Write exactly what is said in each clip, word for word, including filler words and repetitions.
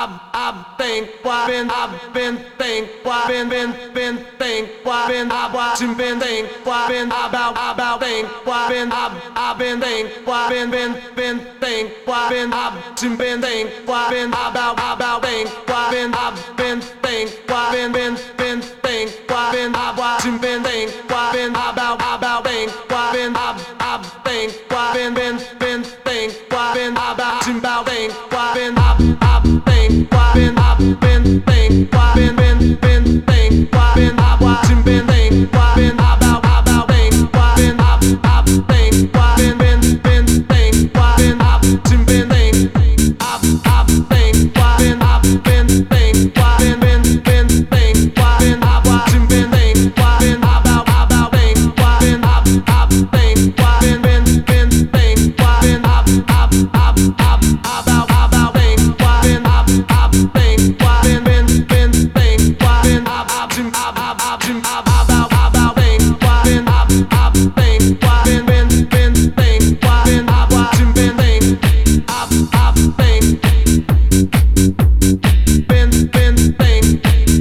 I've, I've been, why been, I've been, think, why been, been, been, think, why been, I've watching, been, think, why been, about, about, think, why been, I've, I've been, think, why been, been, been, think, why been, I've watching, been, think, why been, about, about, think, why been, I've been, think, why been, been, been, think, why been, I've watching, been, think, why been, about, about, think, why been, I've, I've, think, why been, been, been, think, why been, about, about, think, why been, I've, I've, think, why been, I've been, think, why been, been, been, think, why been, I've watching, been, think, why been, about, about, think, why been, I've, I've, think, why been, been, been, think, why been, I've watching, been, think, I've, I've, think, why been, I've been, think, why been, been, been, think, why been, I've watching, been, think, why been, about, about, think, why been, I've, I've, think, why been, been, been, think, why been, I've, I've, I've, I've, about, about, think, why been, I've, I've, think, why been, been, been, think, why been, I've, I've, I've, I've, I've, about, about, think, why been, I've, I've, think, why been, been, been, think, why been, I've watching, been, think, I've, I've, think, been, been, think,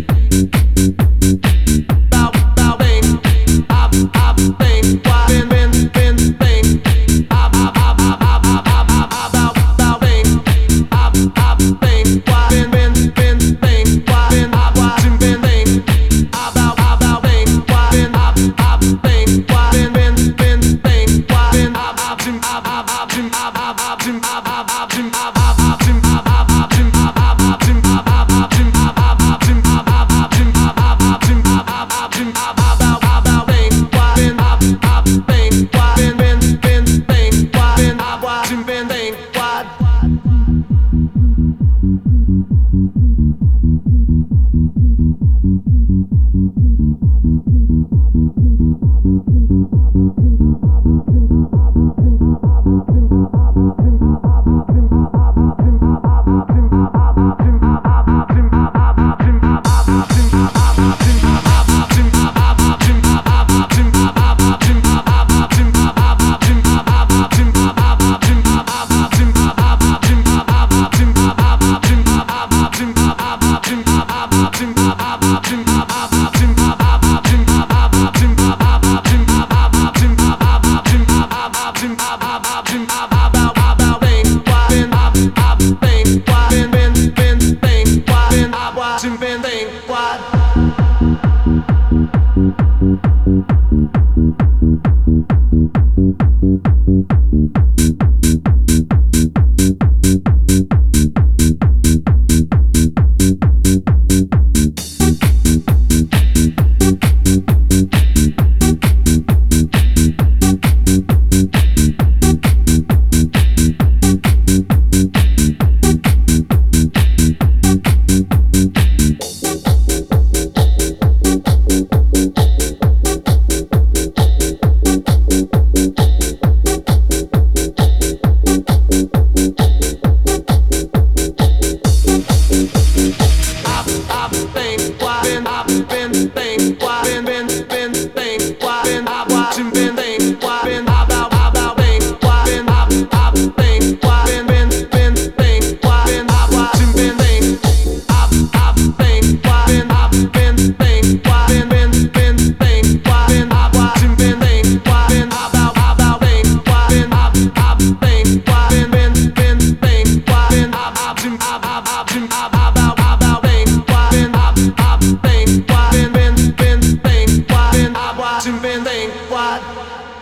about, about, think, I've, I've, think, why been, been, been, think, I've, I've, I've, I've, I've, about, about, think, I've, I've, think, why been, been, been, think, why been, I've watching, been, think, about, about, think, why been, I've, I've, think, why been, been, been, think, why been, I've, I've, I've, I've, I've, I've, I've, watching, been, think, what?